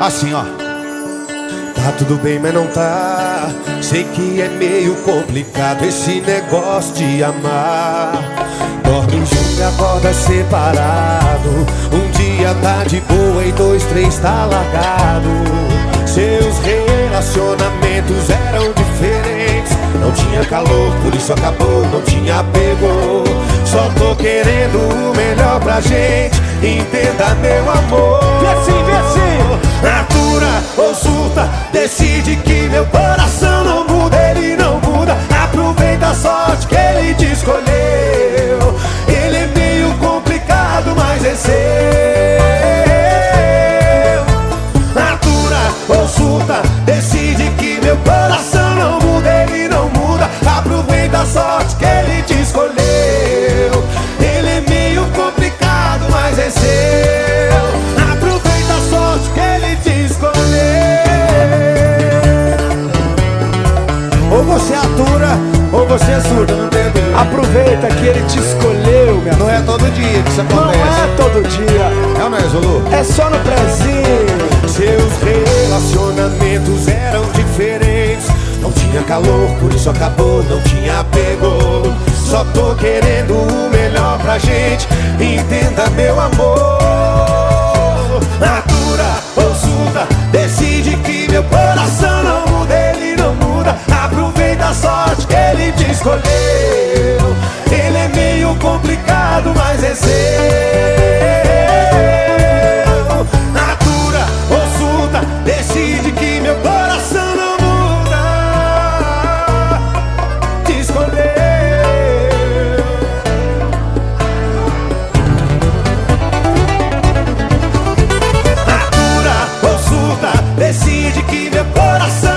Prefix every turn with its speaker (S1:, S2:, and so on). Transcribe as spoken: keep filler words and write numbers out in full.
S1: Assim, ó. Tá tudo bem, mas não tá. Sei que é meio complicado esse negócio de amar. Dorme junto e acorda separado. Um dia tá de boa e dois, três tá largado. Seus relacionamentos eram diferentes. Não tinha calor, por isso acabou, não tinha apego. Só tô querendo o melhor pra gente. Entenda, meu amor.
S2: Vê assim, vê assim.
S1: Atura ou surta, decide que meu coração não muda, ele não muda. Aproveita a sorte que ele te escolheu. Ele é meio complicado, mas é seu. Atura ou surta, decide que meu coração não muda, ele não muda. Aproveita a sorte que ele te escolheu. Ele é meio complicado, mas é seu. Aproveita a sorte que ele te escolheu. Ou você atura, ou você é surdo, não tem dúvida.
S2: Aproveita que ele te escolheu, minha
S1: Não
S2: filha.
S1: é todo dia que isso
S2: Não
S1: acontece.
S2: é todo dia,
S1: É ou não é, Zulu?
S2: é só no prezinho.
S1: Seus relacionamentos eram diferentes. Não tinha calor, por isso acabou, não tinha apego. Só tô querendo o melhor pra gente. Entenda, meu amor. Atura ou surta, decide que meu coração não muda, ele não muda. Aproveita a sorte que ele te escolheu. Ele é meio complicado, mas é seu. Atura ou surta, decide que meu coração não muda. Te escolheu. Atura ou surta, decide que meu coração